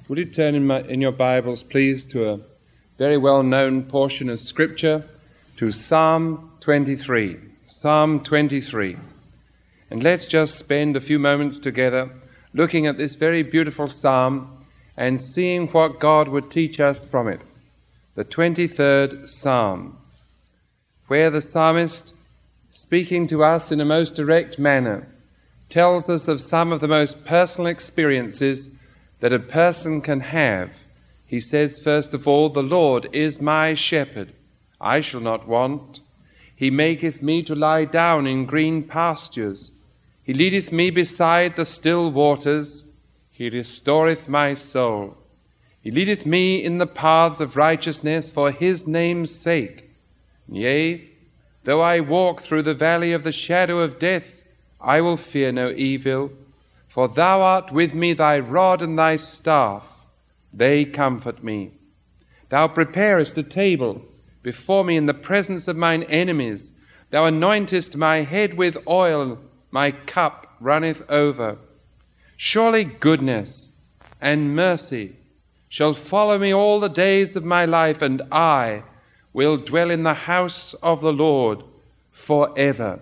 Would you turn in your Bibles, please, to a very well-known portion of Scripture, to Psalm 23. Psalm 23. And let's just spend a few moments together looking at this very beautiful psalm and seeing what God would teach us from it. The 23rd Psalm, where the psalmist, speaking to us in a most direct manner, tells us of some of the most personal experiences that a person can have. He says, first of all, "The Lord is my shepherd, I shall not want. He maketh me to lie down in green pastures. He leadeth me beside the still waters. He restoreth my soul. He leadeth me in the paths of righteousness for his name's sake. Yea, though I walk through the valley of the shadow of death, I will fear no evil. For thou art with me, thy rod and thy staff, they comfort me. Thou preparest a table before me in the presence of mine enemies. Thou anointest my head with oil, my cup runneth over. Surely goodness and mercy shall follow me all the days of my life, and I will dwell in the house of the Lord forever."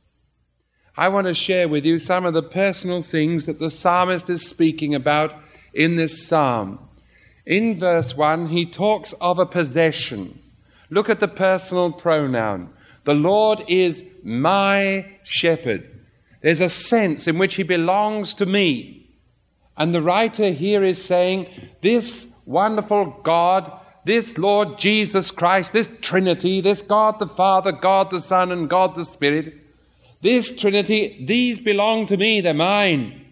I want to share with you some of the personal things that the psalmist is speaking about in this psalm. In verse 1, he talks of a possession. Look at the personal pronoun. The Lord is my shepherd. There's a sense in which he belongs to me. And the writer here is saying, this wonderful God, this Lord Jesus Christ, this Trinity, this God the Father, God the Son, and God the Spirit, this Trinity, these belong to me, they're mine.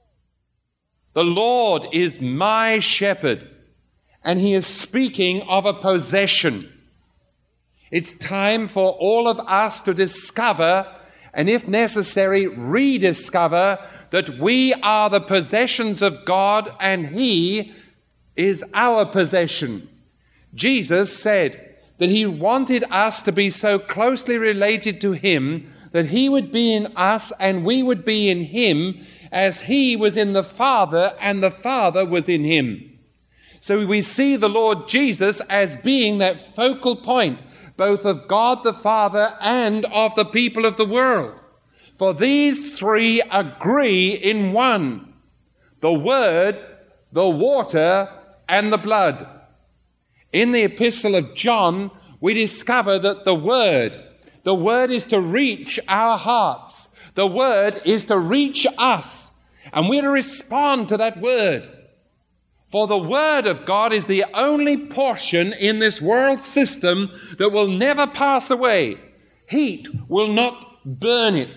The Lord is my shepherd, and he is speaking of a possession. It's time for all of us to discover, and if necessary, rediscover, that we are the possessions of God and he is our possession. Jesus said that he wanted us to be so closely related to him that he would be in us and we would be in him, as he was in the Father and the Father was in him. So we see the Lord Jesus as being that focal point, both of God the Father and of the people of the world. For these three agree in one: the Word, the water, and the blood. In the Epistle of John, we discover that the Word is to reach our hearts. The Word is to reach us. And we're to respond to that Word. For the Word of God is the only portion in this world system that will never pass away. Heat will not burn it.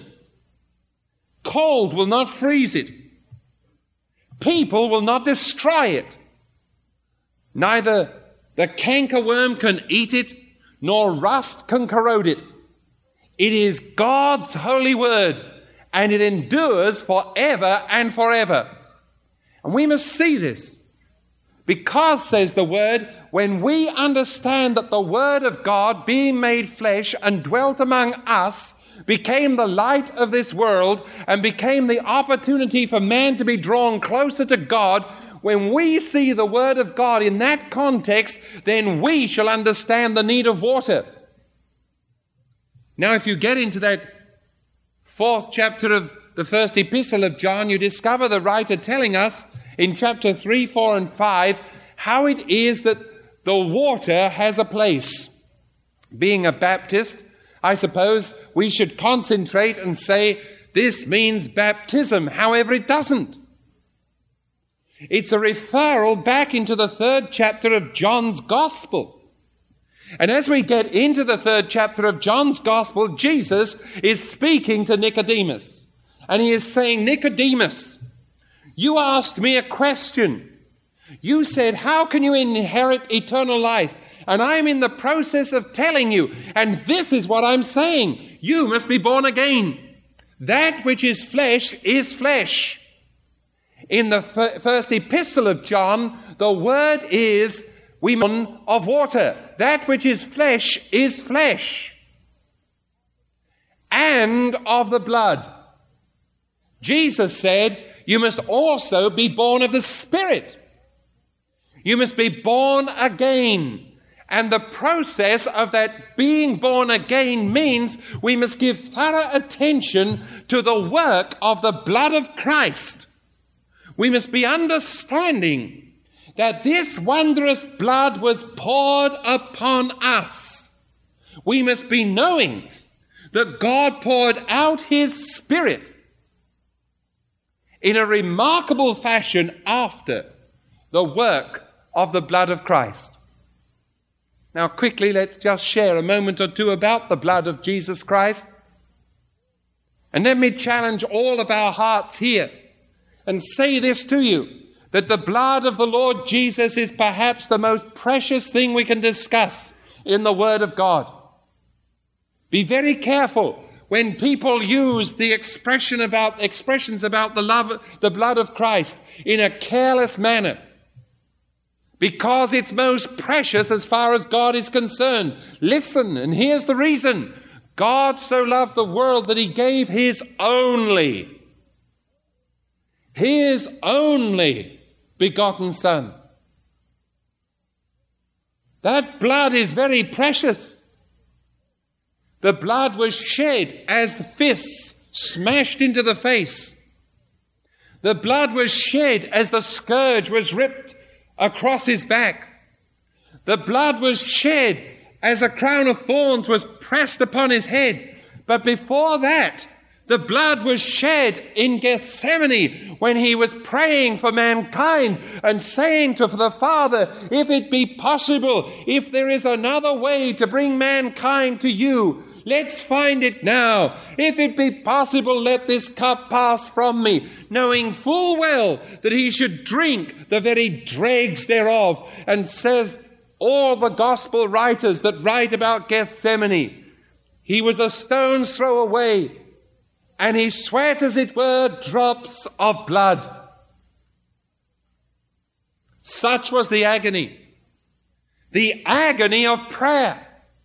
Cold will not freeze it. People will not destroy it. Neither the cankerworm can eat it, nor rust can corrode it. It is God's holy word, and it endures forever and forever. And we must see this. Because, says the Word, when we understand that the Word of God, being made flesh and dwelt among us, became the light of this world and became the opportunity for man to be drawn closer to God, when we see the Word of God in that context, then we shall understand the need of water. Now, if you get into that 4th chapter of the first epistle of John, you discover the writer telling us in chapter 3, 4, and 5 how it is that the water has a place. Being a Baptist, I suppose we should concentrate and say this means baptism. However, it doesn't. It's a referral back into the 3rd chapter of John's Gospel. And as we get into the 3rd chapter of John's Gospel, Jesus is speaking to Nicodemus. And he is saying, Nicodemus, you asked me a question. You said, how can you inherit eternal life? And I am in the process of telling you, and this is what I'm saying. You must be born again. That which is flesh is flesh. In the first epistle of John, the word is of water. That which is flesh. And of the blood. Jesus said, you must also be born of the Spirit. You must be born again. And the process of that being born again means we must give thorough attention to the work of the blood of Christ. We must be understanding that this wondrous blood was poured upon us. We must be knowing that God poured out his Spirit in a remarkable fashion after the work of the blood of Christ. Now quickly, let's just share a moment or two about the blood of Jesus Christ. And let me challenge all of our hearts here and say this to you, that the blood of the Lord Jesus is perhaps the most precious thing we can discuss in the Word of God. Be very careful when people use the expressions about the blood of Christ in a careless manner, because it's most precious as far as God is concerned. Listen, and here's the reason. God so loved the world that he gave his only begotten Son. That blood is very precious. The blood was shed as the fists smashed into the face. The blood was shed as the scourge was ripped across his back. The blood was shed as a crown of thorns was pressed upon his head. But before that, the blood was shed in Gethsemane when he was praying for mankind and saying to the Father, if it be possible, if there is another way to bring mankind to you, let's find it now. If it be possible, let this cup pass from me, knowing full well that he should drink the very dregs thereof. And says all the gospel writers that write about Gethsemane, he was a stone's throw away, and he sweat, as it were, drops of blood. Such was the agony of prayer.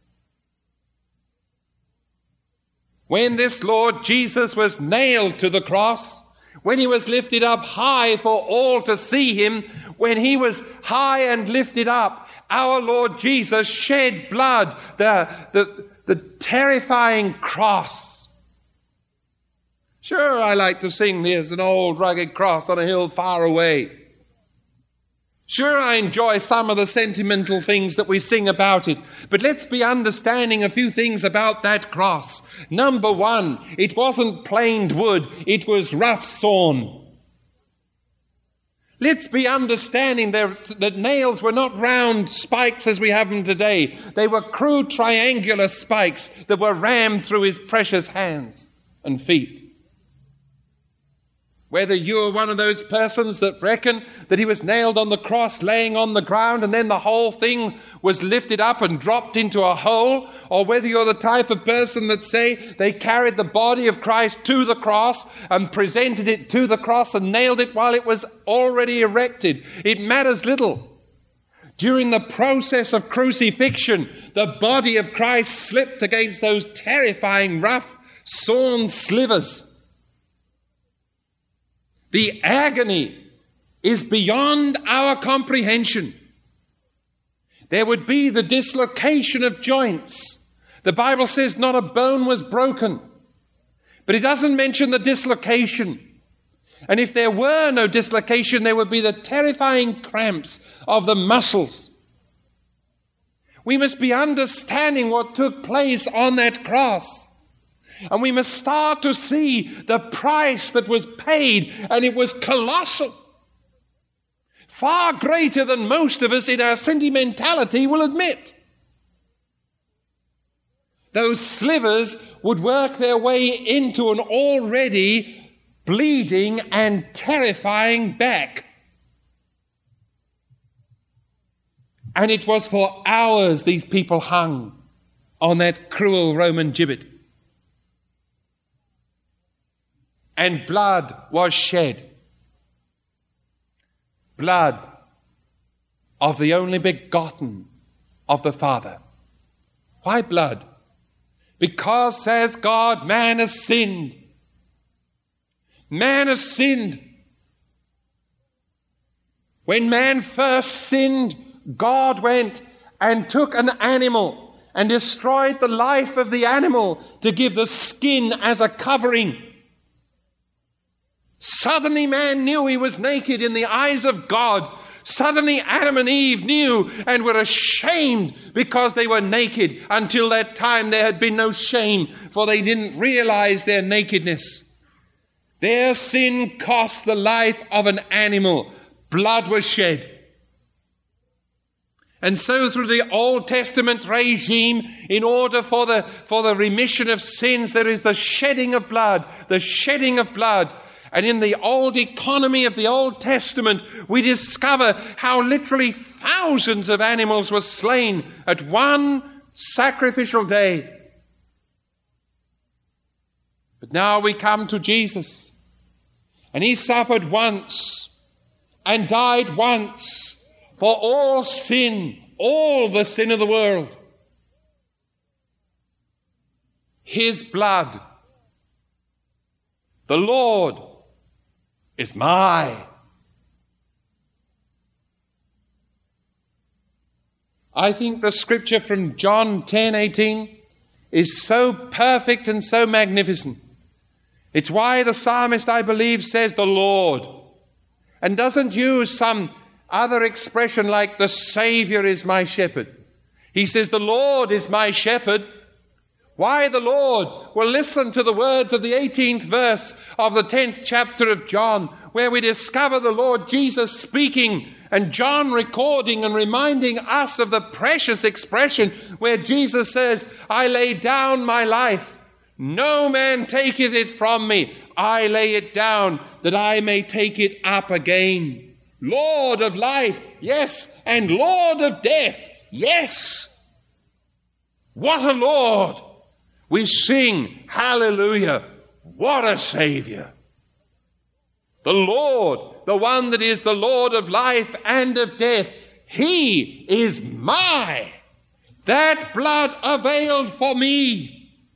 When this Lord Jesus was nailed to the cross, when he was lifted up high for all to see him, when he was high and lifted up, our Lord Jesus shed blood, the terrifying cross. Sure, I like to sing "There's an old rugged cross on a hill far away." Sure, I enjoy some of the sentimental things that we sing about it. But let's be understanding a few things about that cross. Number one, it wasn't planed wood, it was rough sawn. Let's be understanding that nails were not round spikes as we have them today. They were crude triangular spikes that were rammed through his precious hands and feet. Whether you are one of those persons that reckon that he was nailed on the cross laying on the ground and then the whole thing was lifted up and dropped into a hole, or whether you're the type of person that say they carried the body of Christ to the cross and presented it to the cross and nailed it while it was already erected, it matters little. During the process of crucifixion, the body of Christ slipped against those terrifying rough sawn slivers. The agony is beyond our comprehension. There would be the dislocation of joints. The Bible says not a bone was broken, but it doesn't mention the dislocation. And if there were no dislocation, there would be the terrifying cramps of the muscles. We must be understanding what took place on that cross. And we must start to see the price that was paid, and it was colossal. Far greater than most of us in our sentimentality will admit. Those slivers would work their way into an already bleeding and terrifying back. And it was for hours these people hung on that cruel Roman gibbet. And blood was shed. Blood of the only begotten of the Father. Why blood? Because, says God, man has sinned. Man has sinned. When man first sinned, God went and took an animal and destroyed the life of the animal to give the skin as a covering. Suddenly man knew he was naked in the eyes of God. Suddenly Adam and Eve knew and were ashamed because they were naked. Until that time there had been no shame, for they didn't realize their nakedness. Their sin cost the life of an animal. Blood was shed. And so through the Old Testament regime, in order for the remission of sins, there is the shedding of blood, the shedding of blood. And in the old economy of the Old Testament, we discover how literally thousands of animals were slain at one sacrificial day. But now we come to Jesus, and he suffered once and died once for all sin, all the sin of the world. His blood, the Lord, is mine. I think the scripture from John 10:18 is so perfect and so magnificent. It's why the psalmist, I believe, says the Lord, and doesn't use some other expression like the Savior is my shepherd. He says the Lord is my shepherd. Why the Lord? Well, listen to the words of the 18th verse of the 10th chapter of John, where we discover the Lord Jesus speaking and John recording and reminding us of the precious expression where Jesus says, I lay down my life. No man taketh it from me. I lay it down that I may take it up again. Lord of life, yes, and Lord of death, yes. What a Lord! We sing, hallelujah, what a Savior. The Lord, the one that is the Lord of life and of death, he is mine. That blood availed for me.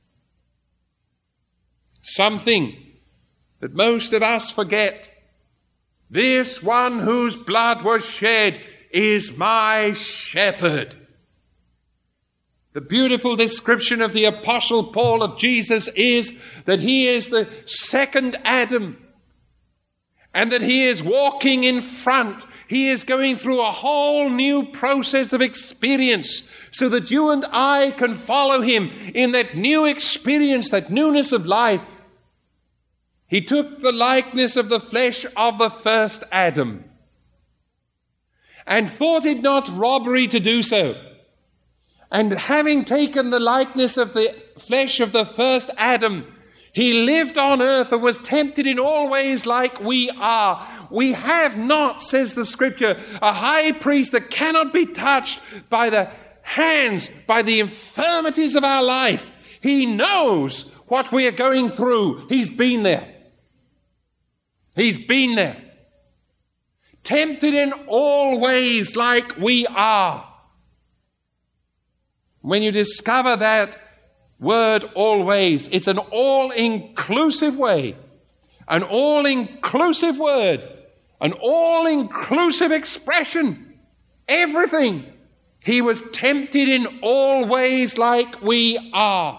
Something that most of us forget. This one whose blood was shed is my shepherd. The beautiful description of the Apostle Paul of Jesus is that he is the second Adam and that he is walking in front. He is going through a whole new process of experience so that you and I can follow him in that new experience, that newness of life. He took the likeness of the flesh of the first Adam and thought it not robbery to do so. And having taken the likeness of the flesh of the first Adam, he lived on earth and was tempted in all ways like we are. We have not, says the scripture, a high priest that cannot be touched by the hands, by the infirmities of our life. He knows what we are going through. He's been there. He's been there. Tempted in all ways like we are. When you discover that word always, it's an all-inclusive way, an all-inclusive word, an all-inclusive expression. Everything. He was tempted in all ways like we are,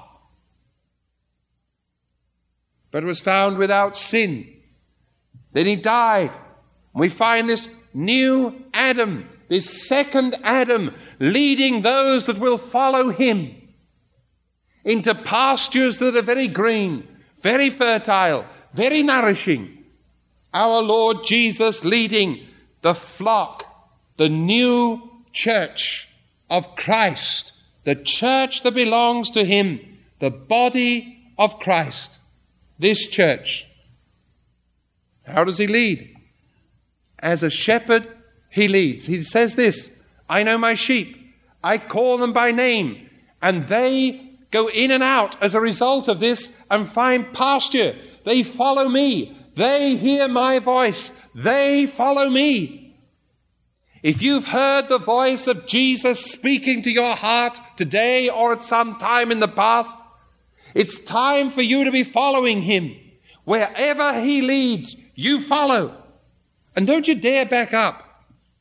but was found without sin. Then he died. We find this new Adam, this second Adam, leading those that will follow him into pastures that are very green, very fertile, very nourishing. Our Lord Jesus leading the flock, the new church of Christ, the church that belongs to him, the body of Christ, this church. How does he lead? As a shepherd, he leads. He says this, I know my sheep. I call them by name, and they go in and out as a result of this and find pasture. They follow me. They hear my voice. They follow me. If you've heard the voice of Jesus speaking to your heart today or at some time in the past, it's time for you to be following him. Wherever he leads, you follow. And don't you dare back up.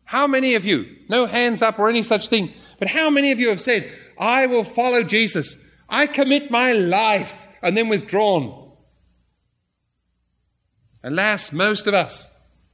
How many of you, no hands up or any such thing, but how many of you have said, I will follow Jesus, I commit my life, and then withdrawn? Alas, most of us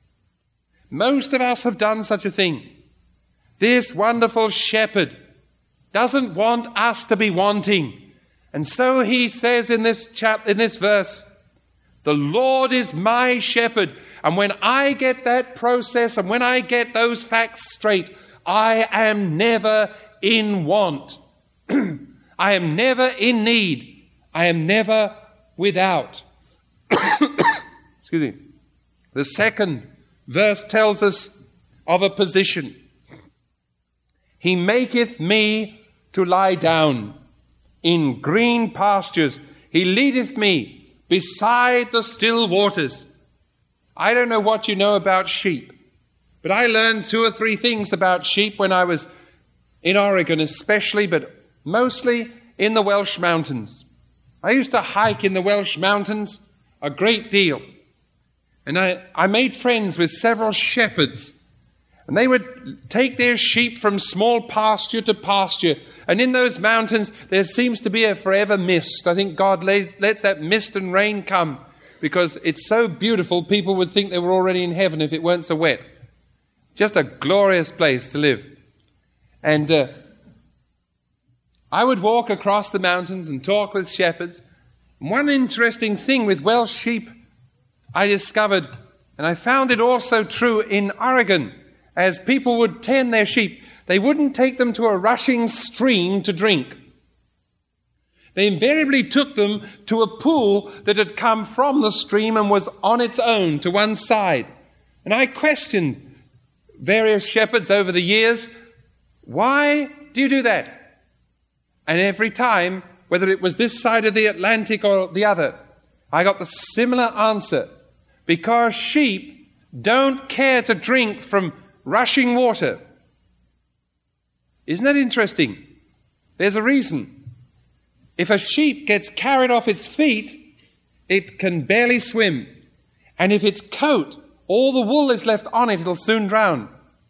have done such a thing. This wonderful shepherd doesn't want us to be wanting. And so he says in this verse, the Lord is my shepherd. And when I get that process and when I get those facts straight, I am never in want. I am never in need. I am never without. Excuse me. The second verse tells us of a position. He maketh me to lie down in green pastures. He leadeth me beside the still waters. I don't know what you know about sheep, but I learned 2 or 3 things about sheep when I was in Oregon especially, but mostly in the Welsh mountains. I used to hike in the Welsh mountains a great deal. And I made friends with several shepherds. And they would take their sheep from small pasture to pasture. And in those mountains, there seems to be a forever mist. I think God lets that mist and rain come because it's so beautiful, people would think they were already in heaven if it weren't so wet. Just a glorious place to live. And I would walk across the mountains and talk with shepherds. And one interesting thing with Welsh sheep I discovered, and I found it also true in Oregon, as people would tend their sheep, they wouldn't take them to a rushing stream to drink. They invariably took them to a pool that had come from the stream and was on its own to one side. And I questioned various shepherds over the years, why do you do that? And every time, whether it was this side of the Atlantic or the other, I got the similar answer. Because sheep don't care to drink from rushing water. Isn't that interesting? There's a reason. If a sheep gets carried off its feet, it can barely swim. And if its coat, all the wool is left on it, it'll soon drown.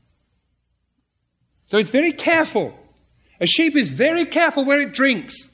So it's very careful. A sheep is very careful where it drinks.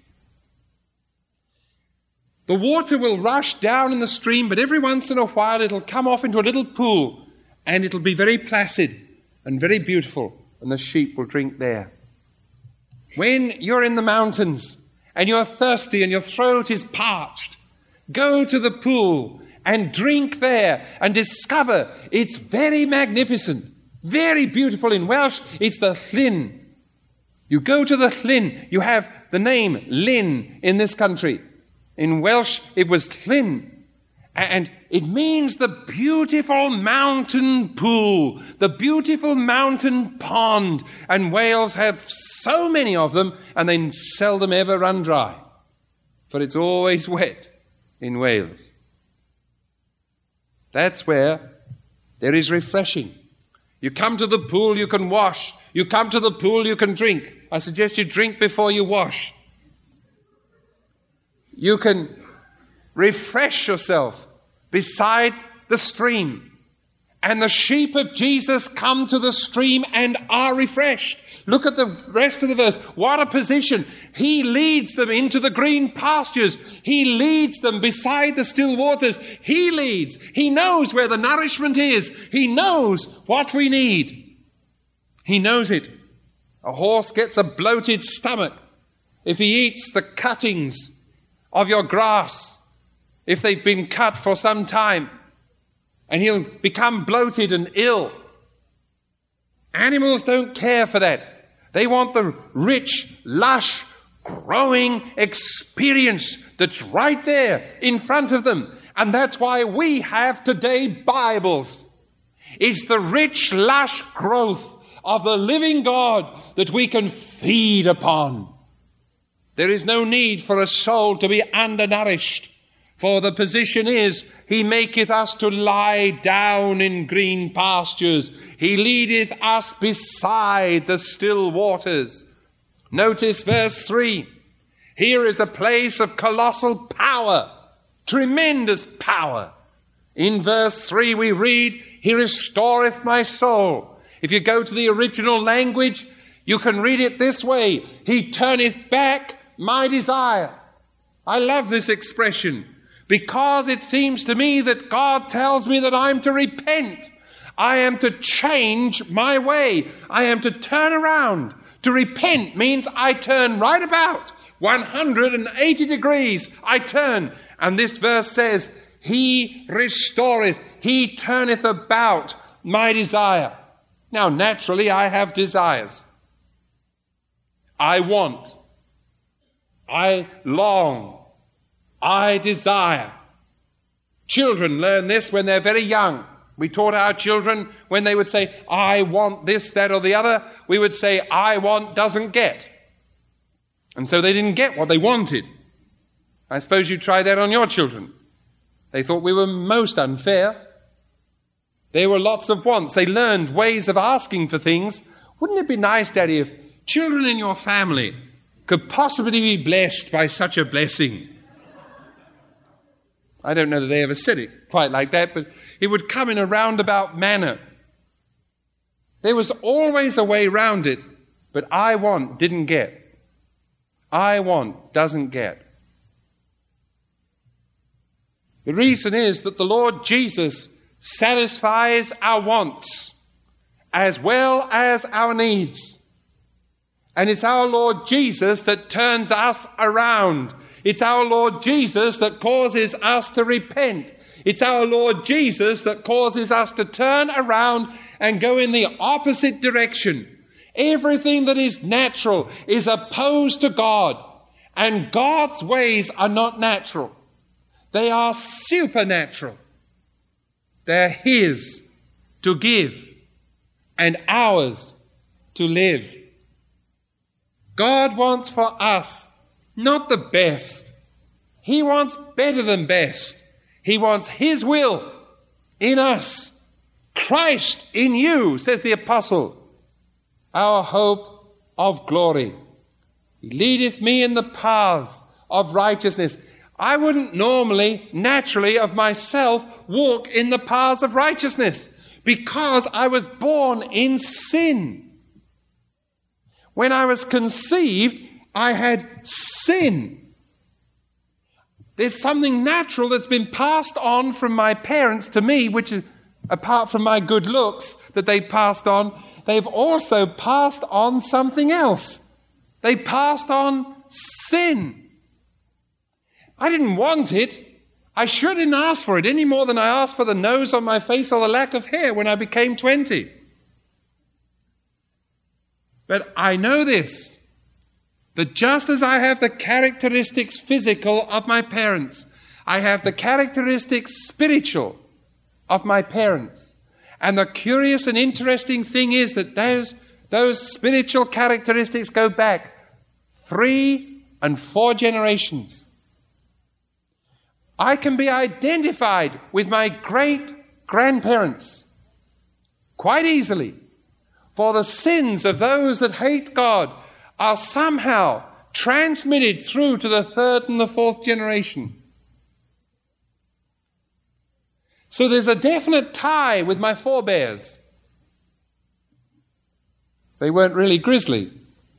The water will rush down in the stream, but every once in a while it'll come off into a little pool, and it'll be very placid and very beautiful, and the sheep will drink there. When you're in the mountains and you're thirsty and your throat is parched, go to the pool and drink there and discover it's very magnificent, very beautiful. In Welsh, it's the Llyn. You go to the Llyn. You have the name Llyn in this country. In Welsh, it was Llyn. And it means the beautiful mountain pool, the beautiful mountain pond. And Wales have so many of them, and they seldom ever run dry. For it's always wet in Wales. That's where there is refreshing. You come to the pool, you can wash. You come to the pool, you can drink. I suggest you drink before you wash. You can refresh yourself beside the stream. And the sheep of Jesus come to the stream and are refreshed. Look at the rest of the verse. What a position. He leads them into the green pastures. He leads them beside the still waters. He leads. He knows where the nourishment is. He knows what we need. He knows it. A horse gets a bloated stomach if he eats the cuttings of your grass, if they've been cut for some time, and he'll become bloated and ill. Animals don't care for that. They want the rich, lush, growing experience that's right there in front of them. And that's why we have today Bibles. It's the rich, lush growth of the living God that we can feed upon. There is no need for a soul to be undernourished, for the position is, He maketh us to lie down in green pastures. He leadeth us beside the still waters. Notice verse 3. Here is a place of colossal power, tremendous power. In verse 3 we read, He restoreth my soul. If you go to the original language, you can read it this way: He turneth back my desire. I love this expression because it seems to me that God tells me that I'm to repent. I am to change my way. I am to turn around. To repent means I turn right about 180 degrees. I turn. And this verse says, He restoreth, He turneth about my desire. Now, naturally, I have desires. I want. I long. I desire. Children learn this when they're very young. We taught our children when they would say, I want this, that, or the other, we would say, I want doesn't get. And so they didn't get what they wanted. I suppose you try that on your children. They thought we were most unfair. There were lots of wants. They learned ways of asking for things. Wouldn't it be nice, Daddy, if children in your family could possibly be blessed by such a blessing? I don't know that they ever said it quite like that, but it would come in a roundabout manner. There was always a way round it, but I want didn't get. I want doesn't get. The reason is that the Lord Jesus satisfies our wants as well as our needs. And it's our Lord Jesus that turns us around. It's our Lord Jesus that causes us to repent. It's our Lord Jesus that causes us to turn around and go in the opposite direction. Everything that is natural is opposed to God, and God's ways are not natural. They are supernatural. They're His to give and ours to live. God wants for us not the best. He wants better than best. He wants His will in us. Christ in you, says the apostle, our hope of glory. He leadeth me in the paths of righteousness. I wouldn't normally, naturally, of myself, walk in the paths of righteousness because I was born in sin. When I was conceived, I had sin. There's something natural that's been passed on from my parents to me, which is, apart from my good looks that they passed on, they've also passed on something else. They passed on sin. I didn't want it. I sure didn't ask for it any more than I asked for the nose on my face or the lack of hair when I became 20. But I know this, that just as I have the characteristics physical of my parents, I have the characteristics spiritual of my parents. And the curious and interesting thing is that those spiritual characteristics go back 3 and 4 generations. I can be identified with my great-grandparents quite easily, for the sins of those that hate God are somehow transmitted through to the 3rd and the 4th generation. So there's a definite tie with my forebears. They weren't really grisly.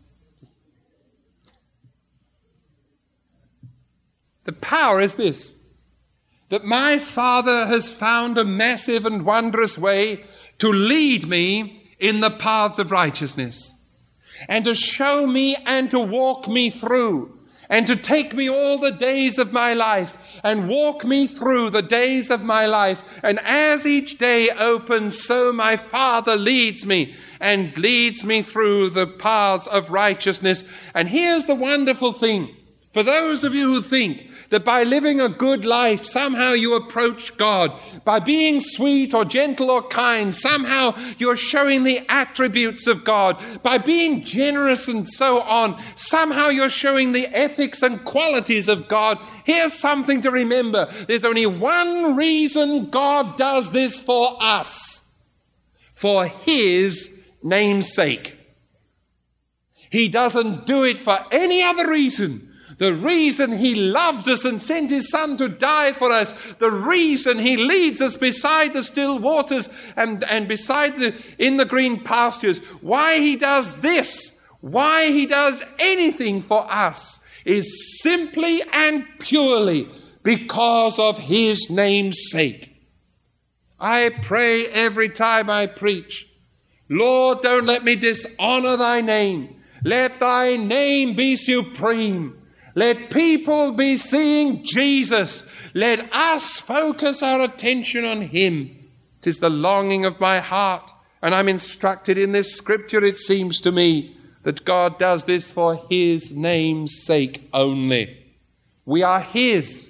The power is this, that my Father has found a massive and wondrous way to lead me in the paths of righteousness, and to show me and to walk me through, and to take me all the days of my life and walk me through the days of my life. And as each day opens, so my Father leads me and leads me through the paths of righteousness. And here's the wonderful thing. For those of you who think that by living a good life, somehow you approach God, by being sweet or gentle or kind, somehow you're showing the attributes of God, by being generous and so on, somehow you're showing the ethics and qualities of God. Here's something to remember. There's only one reason God does this for us: for His name's sake. He doesn't do it for any other reason The reason he loved us and sent his Son to die for us, the reason he leads us beside the still waters and beside in the green pastures, why he does this, why he does anything for us, is simply and purely because of his name's sake. I pray every time I preach, Lord, don't let me dishonor thy name. Let thy name be supreme. Let people be seeing Jesus. Let us focus our attention on him. 'Tis the longing of my heart, and I'm instructed in this scripture, it seems to me, that God does this for his name's sake only. We are his.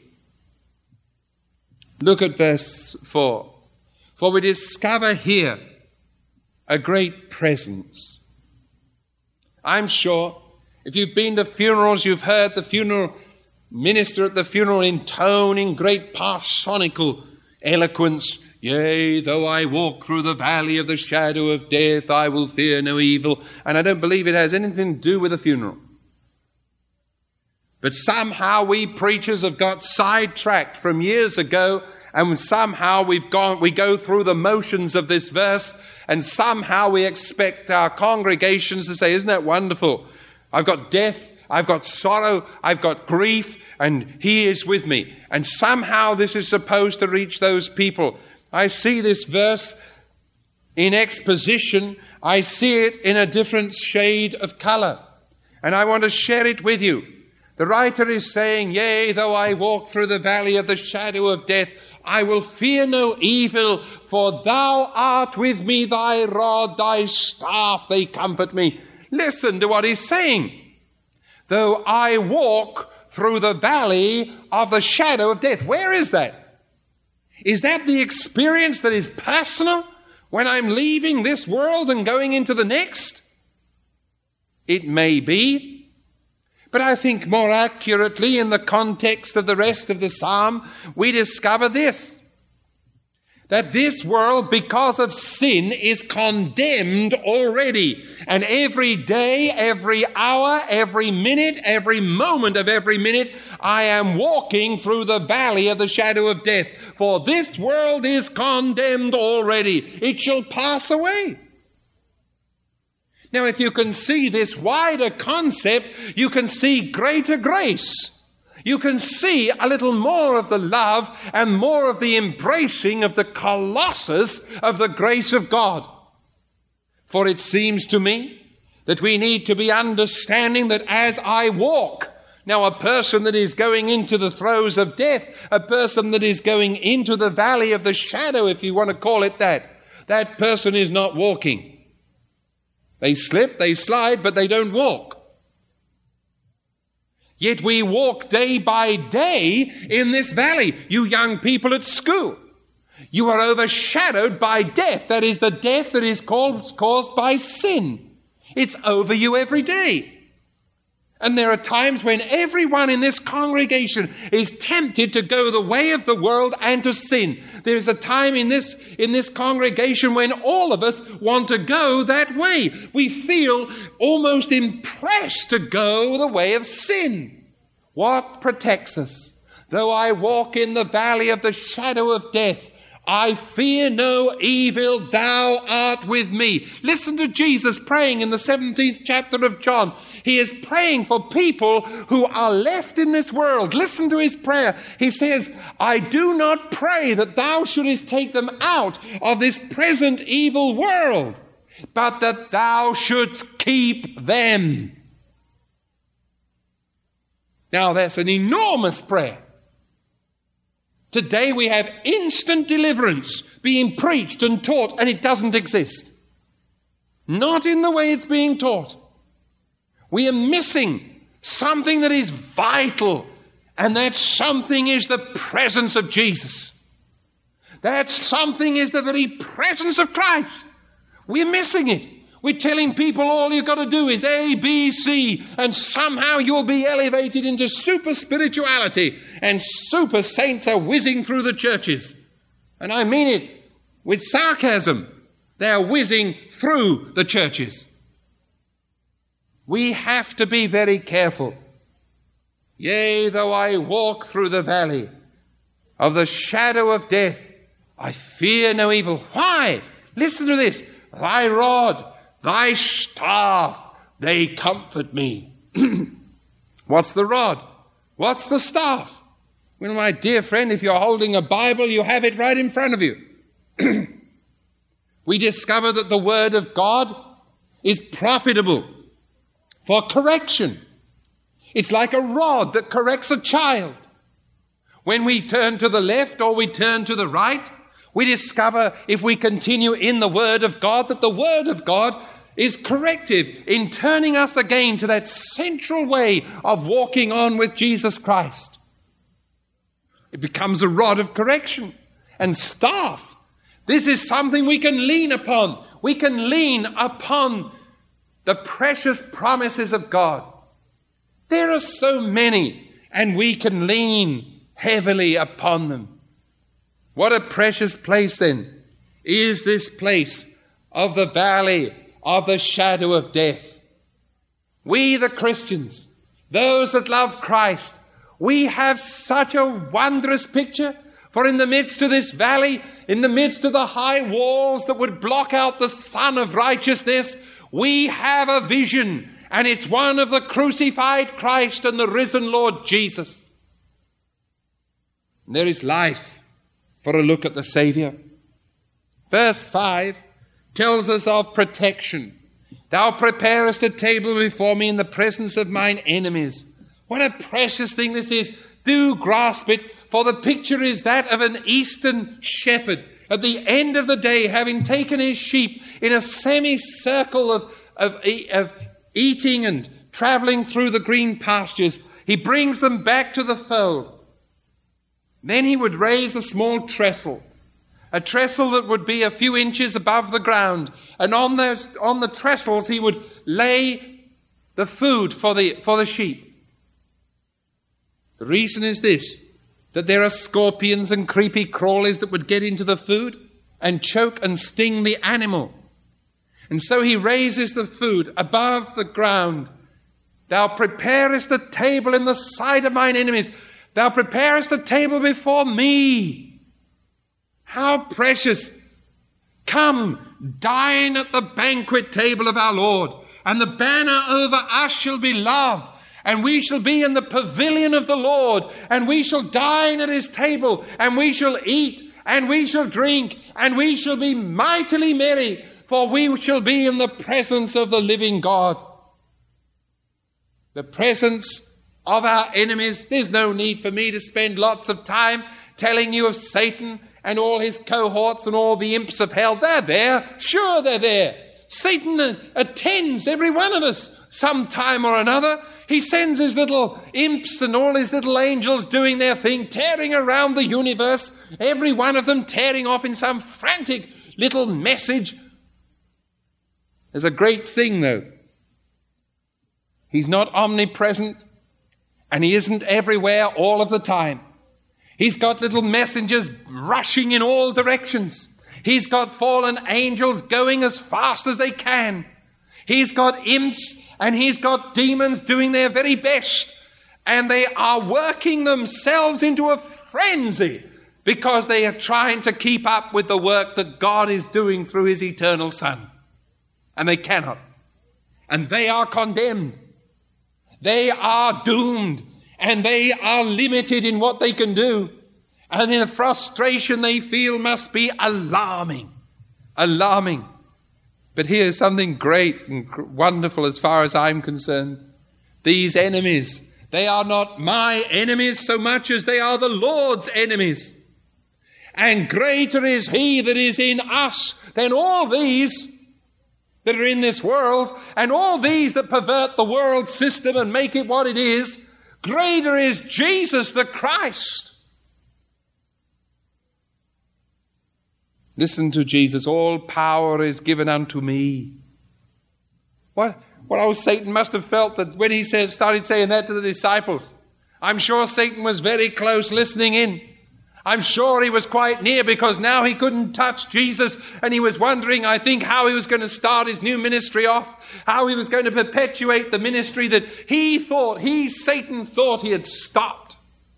Look at verse 4. For we discover here a great presence. I'm sure if you've been to funerals, you've heard the funeral minister at the funeral intone in great parsonical eloquence, yea, though I walk through the valley of the shadow of death, I will fear no evil. And I don't believe it has anything to do with a funeral. But somehow we preachers have got sidetracked from years ago, and somehow we go through the motions of this verse, and somehow we expect our congregations to say, isn't that wonderful? I've got death, I've got sorrow, I've got grief, and he is with me. And somehow this is supposed to reach those people. I see this verse in exposition. I see it in a different shade of color. And I want to share it with you. The writer is saying, yea, though I walk through the valley of the shadow of death, I will fear no evil, for thou art with me, thy rod, thy staff, they comfort me. Listen to what he's saying. Though I walk through the valley of the shadow of death. Where is that? Is that the experience that is personal when I'm leaving this world and going into the next? It may be. But I think more accurately, in the context of the rest of the psalm, we discover this. That this world, because of sin, is condemned already. And every day, every hour, every minute, every moment of every minute, I am walking through the valley of the shadow of death. For this world is condemned already. It shall pass away. Now, if you can see this wider concept, you can see greater grace. You can see a little more of the love and more of the embracing of the colossus of the grace of God. For it seems to me that we need to be understanding that as I walk, now a person that is going into the throes of death, a person that is going into the valley of the shadow, if you want to call it that person is not walking. They slip, they slide, but they don't walk. Yet we walk day by day in this valley. You young people at school, you are overshadowed by death. That is the death that is caused by sin. It's over you every day. And there are times when everyone in this congregation is tempted to go the way of the world and to sin. There's a time in this congregation when all of us want to go that way. We feel almost impressed to go the way of sin. What protects us? Though I walk in the valley of the shadow of death, I fear no evil, thou art with me. Listen to Jesus praying in the 17th chapter of John. He is praying for people who are left in this world. Listen to his prayer. He says, I do not pray that thou shouldest take them out of this present evil world, but that thou shouldst keep them. Now that's an enormous prayer. Today we have instant deliverance being preached and taught, and it doesn't exist. Not in the way it's being taught. We are missing something that is vital, and that something is the presence of Jesus. That something is the very presence of Christ. We're missing it. We're telling people all you've got to do is A, B, C, and somehow you'll be elevated into super spirituality, and super saints are whizzing through the churches. And I mean it with sarcasm. They're whizzing through the churches. We have to be very careful. Yea, though I walk through the valley of the shadow of death, I fear no evil. Why? Listen to this. Thy rod, thy staff, they comfort me. What's the rod? What's the staff? Well, my dear friend, if you're holding a Bible, you have it right in front of you. We discover that the Word of God is profitable for correction. It's like a rod that corrects a child. When we turn to the left or we turn to the right, we discover, if we continue in the Word of God, that the Word of God is corrective in turning us again to that central way of walking on with Jesus Christ. It becomes a rod of correction. And staff, this is something we can lean upon. We can lean upon the precious promises of God. There are so many, and we can lean heavily upon them. What a precious place then is this place of the valley of the shadow of death. We, the Christians, those that love Christ, we have such a wondrous picture. For in the midst of this valley, in the midst of the high walls that would block out the sun of righteousness, we have a vision, and it's one of the crucified Christ and the risen Lord Jesus. And there is life for a look at the Savior. Verse 5 tells us of protection. Thou preparest a table before me in the presence of mine enemies. What a precious thing this is. Do grasp it, for the picture is that of an eastern shepherd at the end of the day, having taken his sheep in a semicircle of eating and traveling through the green pastures. He brings them back to the fold. Then he would raise a small trestle, a trestle that would be a few inches above the ground. And on the trestles he would lay the food for the sheep. The reason is this, that there are scorpions and creepy crawlies that would get into the food and choke and sting the animal. And so he raises the food above the ground. Thou preparest a table in the sight of mine enemies. Thou preparest a table before me. How precious. Come, dine at the banquet table of our Lord, and the banner over us shall be love, and we shall be in the pavilion of the Lord, and we shall dine at his table, and we shall eat, and we shall drink, and we shall be mightily merry, for we shall be in the presence of the living God. The presence of our enemies. There's no need for me to spend lots of time telling you of Satan and all his cohorts and all the imps of hell. They're there. Sure, they're there. Satan attends every one of us some time or another. He sends his little imps and all his little angels doing their thing, tearing around the universe, every one of them tearing off in some frantic little message. There's a great thing, though. He's not omnipresent, and he isn't everywhere all of the time. He's got little messengers rushing in all directions. He's got fallen angels going as fast as they can. He's got imps and he's got demons doing their very best. And they are working themselves into a frenzy because they are trying to keep up with the work that God is doing through his eternal Son. And they cannot. And they are condemned. They are doomed, and they are limited in what they can do. And the frustration they feel must be alarming. Alarming. But here's something great and wonderful as far as I'm concerned. These enemies, they are not my enemies so much as they are the Lord's enemies. And greater is he that is in us than all these that are in this world, and all these that pervert the world system and make it what it is. Greater is Jesus the Christ. Listen to Jesus. All power is given unto me. What old Satan must have felt that when he started saying that to the disciples. I'm sure Satan was very close listening in. I'm sure he was quite near, because now he couldn't touch Jesus, and he was wondering, I think, how he was going to start his new ministry off, how he was going to perpetuate the ministry that Satan thought he had stopped.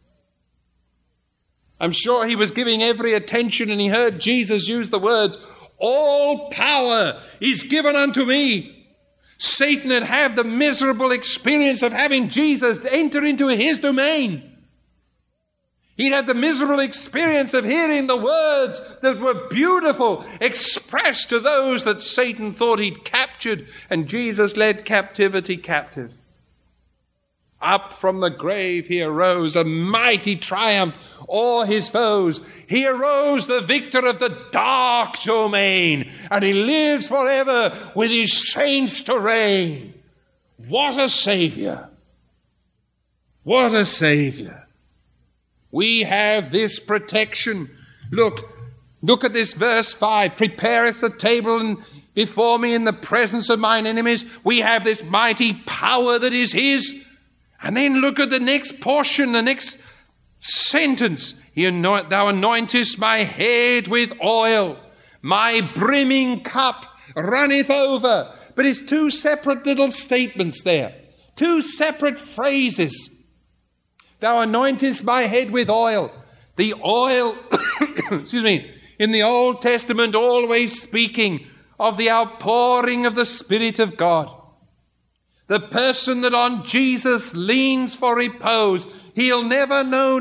I'm sure he was giving every attention, and he heard Jesus use the words, all power is given unto me. Satan had had the miserable experience of having Jesus enter into his domain. He'd had the miserable experience of hearing the words that were beautiful expressed to those that Satan thought he'd captured, and Jesus led captivity captive. Up from the grave he arose, a mighty triumph o'er his foes. He arose the victor of the dark domain, and he lives forever with his saints to reign. What a Savior! What a Savior! We have this protection. Look at this verse 5. Prepareth the table before me in the presence of mine enemies. We have this mighty power that is his. And then look at the next portion, the next sentence. Thou anointest my head with oil. My brimming cup runneth over. But it's two separate little statements there. Two separate phrases. Thou anointest my head with oil. The oil, in the Old Testament always speaking of the outpouring of the Spirit of God. The person that on Jesus leans for repose, he'll never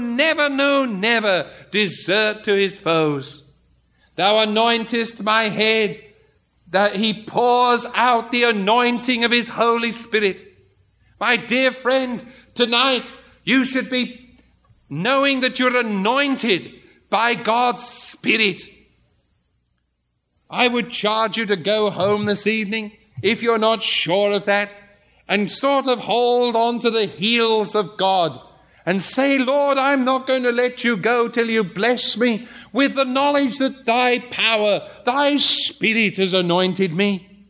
desert to his foes. Thou anointest my head, that he pours out the anointing of his Holy Spirit. My dear friend, tonight, you should be knowing that you're anointed by God's Spirit. I would charge you to go home this evening, if you're not sure of that, and sort of hold on to the heels of God and say, Lord, I'm not going to let you go till you bless me with the knowledge that thy power, thy Spirit has anointed me.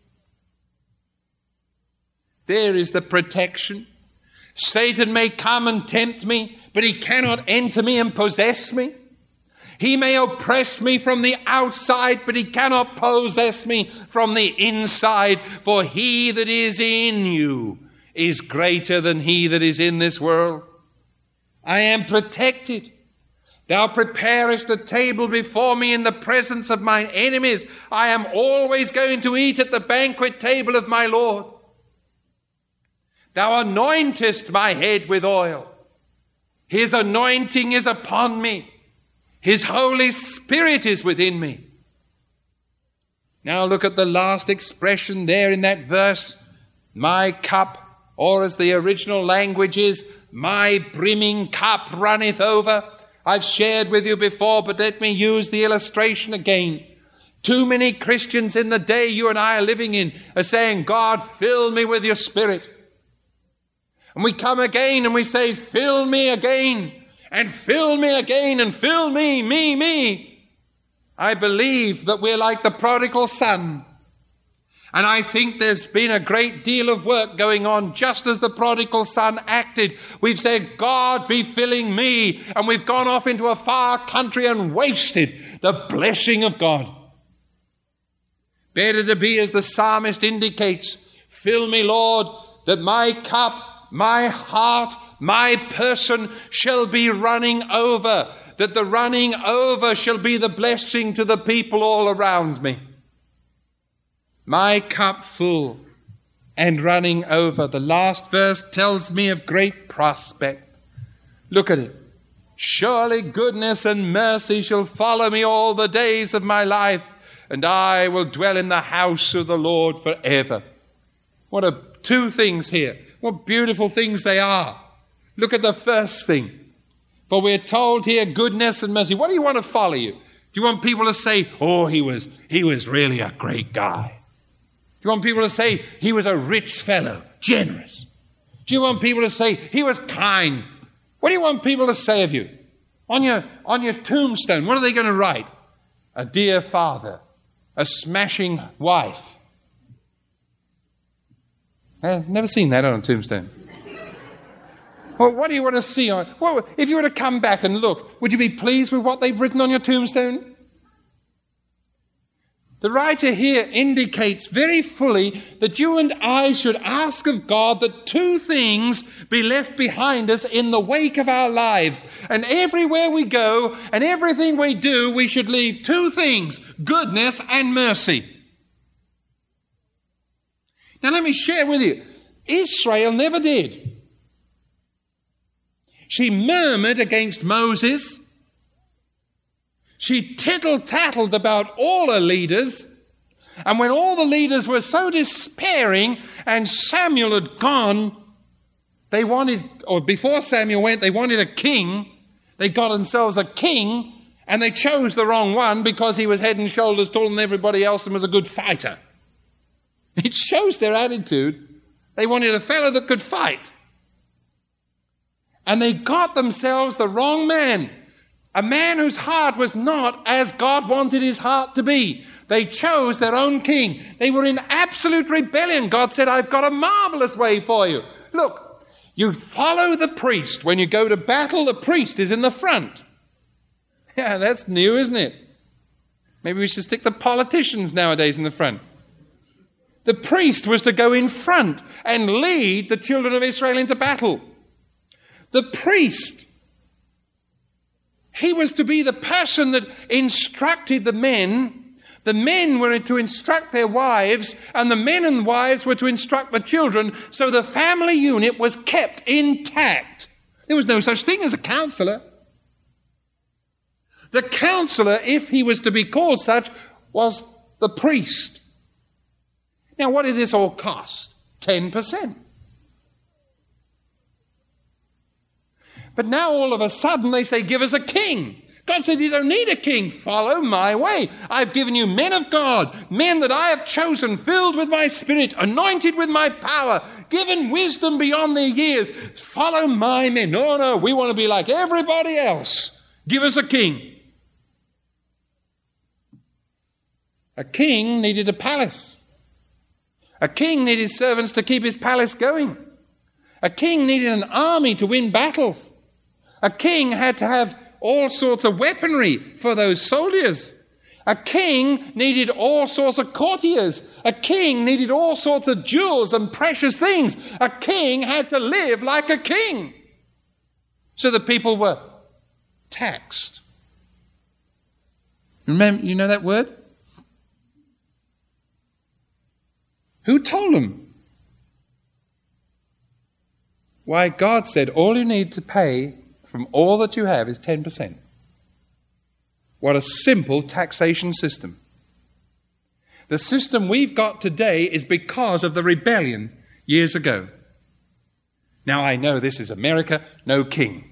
There is the protection. Satan may come and tempt me, but he cannot enter me and possess me. He may oppress me from the outside, but he cannot possess me from the inside. For he that is in you is greater than he that is in this world. I am protected. Thou preparest a table before me in the presence of mine enemies. I am always going to eat at the banquet table of my Lord. Thou anointest my head with oil. His anointing is upon me. His Holy Spirit is within me. Now look at the last expression there in that verse. My cup, or as the original language is, my brimming cup runneth over. I've shared with you before, but let me use the illustration again. Too many Christians in the day you and I are living in are saying, God, fill me with your Spirit. And we come again and we say, fill me again, and fill me again, and fill me. I believe that we're like the prodigal son. And I think there's been a great deal of work going on just as the prodigal son acted. We've said, God, be filling me. And we've gone off into a far country and wasted the blessing of God. Better to be, as the psalmist indicates, fill me, Lord, that my cup, my heart, my person shall be running over, that the running over shall be the blessing to the people all around me. My cup full and running over. The last verse tells me of great prospect. Look at it. Surely goodness and mercy shall follow me all the days of my life, and I will dwell in the house of the Lord forever. What are two things here? What beautiful things they are. Look at the first thing. For we're told here goodness and mercy. What do you want to follow you? Do you want people to say, oh, he was really a great guy? Do you want people to say he was a rich fellow, generous? Do you want people to say he was kind? What do you want people to say of you? On your tombstone, what are they going to write? A dear father, a smashing wife. I've never seen that on a tombstone. Well, what do you want to see on? Well, if you were to come back and look, would you be pleased with what they've written on your tombstone? The writer here indicates very fully that you and I should ask of God that two things be left behind us in the wake of our lives. And everywhere we go and everything we do, we should leave two things: goodness and mercy. Now let me share with you, Israel never did. She murmured against Moses. She tittle-tattled about all her leaders. And when all the leaders were so despairing and Samuel had gone, they wanted, or before Samuel went, they wanted a king. They got themselves a king, and they chose the wrong one because he was head and shoulders taller than everybody else and was a good fighter. It shows their attitude. They wanted a fellow that could fight. And they got themselves the wrong man. A man whose heart was not as God wanted his heart to be. They chose their own king. They were in absolute rebellion. God said, I've got a marvelous way for you. Look, you follow the priest. When you go to battle, the priest is in the front. Yeah, that's new, isn't it? Maybe we should stick the politicians nowadays in the front. The priest was to go in front and lead the children of Israel into battle. The priest, he was to be the person that instructed the men. The men were to instruct their wives, and the men and wives were to instruct the children, so the family unit was kept intact. There was no such thing as a counselor. The counselor, if he was to be called such, was the priest. Now, what did this all cost? 10%. But now all of a sudden they say, give us a king. God said, you don't need a king. Follow my way. I've given you men of God, men that I have chosen, filled with my spirit, anointed with my power, given wisdom beyond their years. Follow my men. No, we want to be like everybody else. Give us a king. A king needed a palace. A king needed servants to keep his palace going. A king needed an army to win battles. A king had to have all sorts of weaponry for those soldiers. A king needed all sorts of courtiers. A king needed all sorts of jewels and precious things. A king had to live like a king. So the people were taxed. Remember, you know that word? Who told them? Why, God said all you need to pay from all that you have is 10%. What a simple taxation system. The system we've got today is because of the rebellion years ago. Now I know this is America, no king.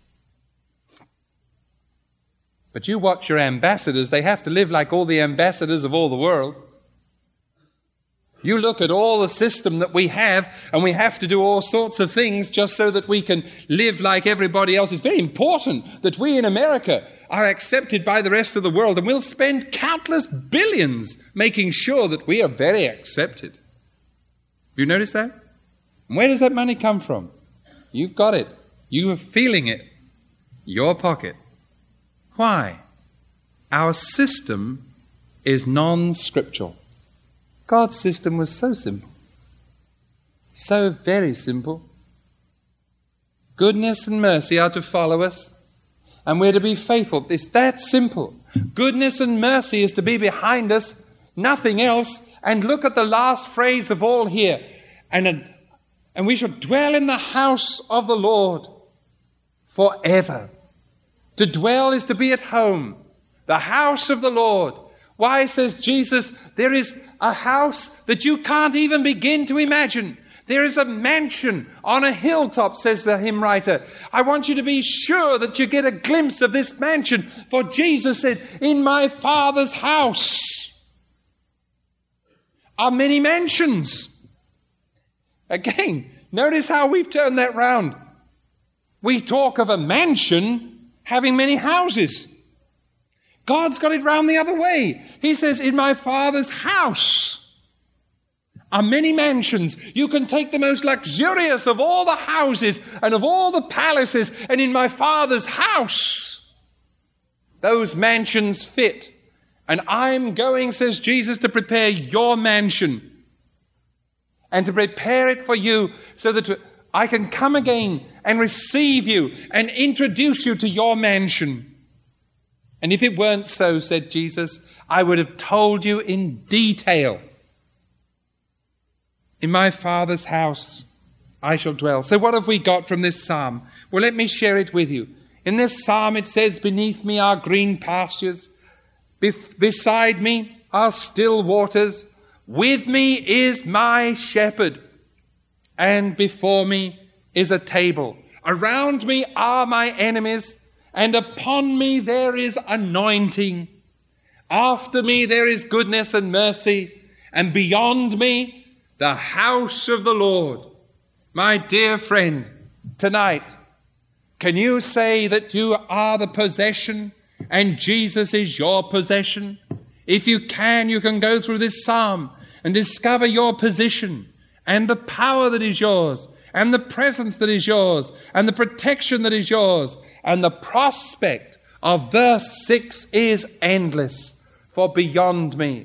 But you watch your ambassadors, they have to live like all the ambassadors of all the world. You look at all the system that we have, and we have to do all sorts of things just so that we can live like everybody else. It's very important that we in America are accepted by the rest of the world, and we'll spend countless billions making sure that we are very accepted. Have you noticed that? And where does that money come from? You've got it. You are feeling it. Your pocket. Why? Our system is non-scriptural. God's system was so simple. So very simple. Goodness and mercy are to follow us, and we're to be faithful. It's that simple. Goodness and mercy is to be behind us, nothing else. And look at the last phrase of all here. And we shall dwell in the house of the Lord forever. To dwell is to be at home. The house of the Lord. Why, says Jesus, there is a house that you can't even begin to imagine. There is a mansion on a hilltop, says the hymn writer. I want you to be sure that you get a glimpse of this mansion. For Jesus said, in my Father's house are many mansions. Again, notice how we've turned that round. We talk of a mansion having many houses. God's got it round the other way. He says, in my Father's house are many mansions. You can take the most luxurious of all the houses and of all the palaces, and in my Father's house, those mansions fit. And I'm going, says Jesus, to prepare your mansion and to prepare it for you so that I can come again and receive you and introduce you to your mansion. And if it weren't so, said Jesus, I would have told you in detail. In my Father's house I shall dwell. So what have we got from this psalm? Well, let me share it with you. In this psalm it says, beneath me are green pastures. Beside me are still waters. With me is my shepherd. And before me is a table. Around me are my enemies. And upon me there is anointing. After me there is goodness and mercy. And beyond me the house of the Lord. My dear friend, tonight, can you say that you are the possession and Jesus is your possession? If you can go through this psalm and discover your position and the power that is yours and the presence that is yours and the protection that is yours, and the prospect of verse 6 is endless. For beyond me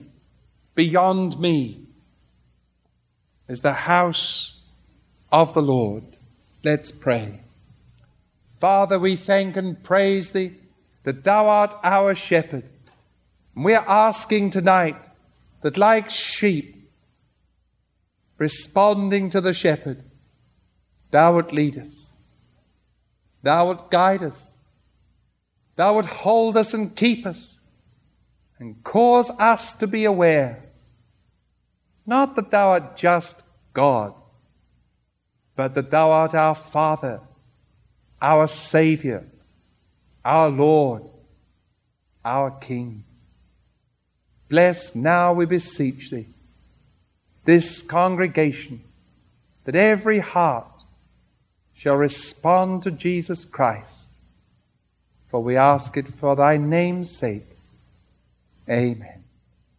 is the house of the Lord. Let's pray. Father, we thank and praise thee that thou art our shepherd. And we are asking tonight that like sheep responding to the shepherd, thou would lead us. Thou would guide us. Thou would hold us and keep us and cause us to be aware. Not that thou art just God, but that thou art our Father, our Savior, our Lord, our King. Bless now, we beseech thee, this congregation, that every heart shall respond to Jesus Christ. For we ask it for thy name's sake. Amen.